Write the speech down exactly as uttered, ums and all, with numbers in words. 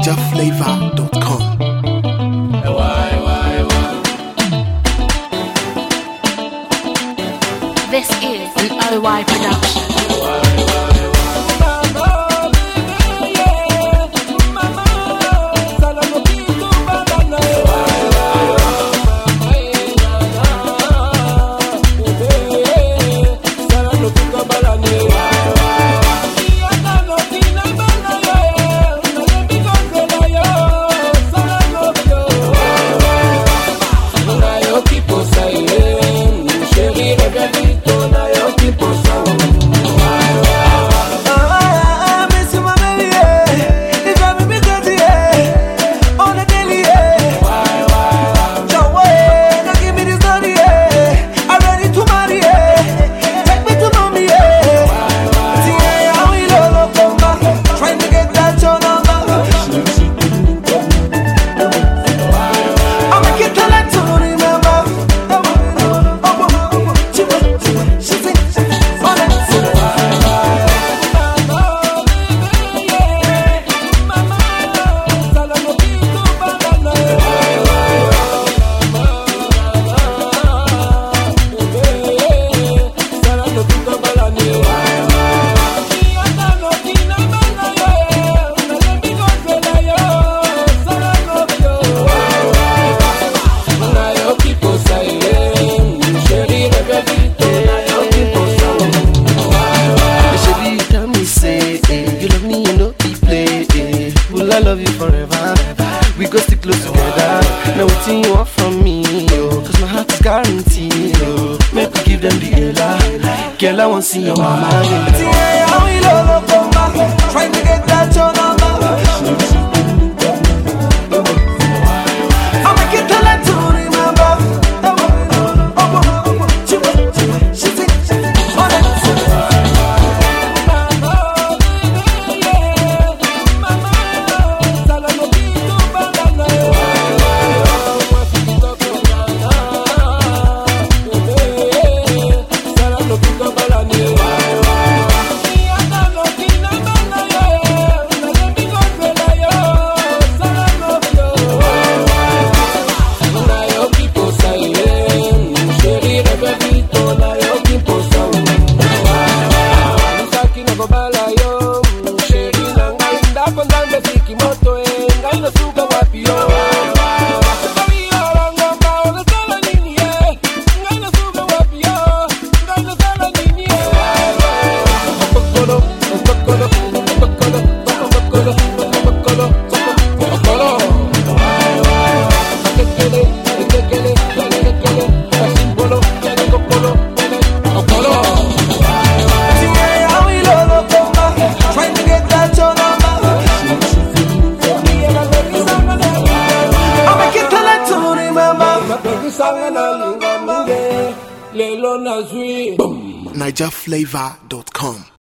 niger flavor dot com. This is an O Y production. I love you forever. We go stick close together. Now what you want from me, yo? Cause my heart is guaranteed, yo. Make we give them the ella. Girl, I want to see your mama. Trying to get that your number. I'll make it tell her to remember. She thinks on it. niger flavor dot com.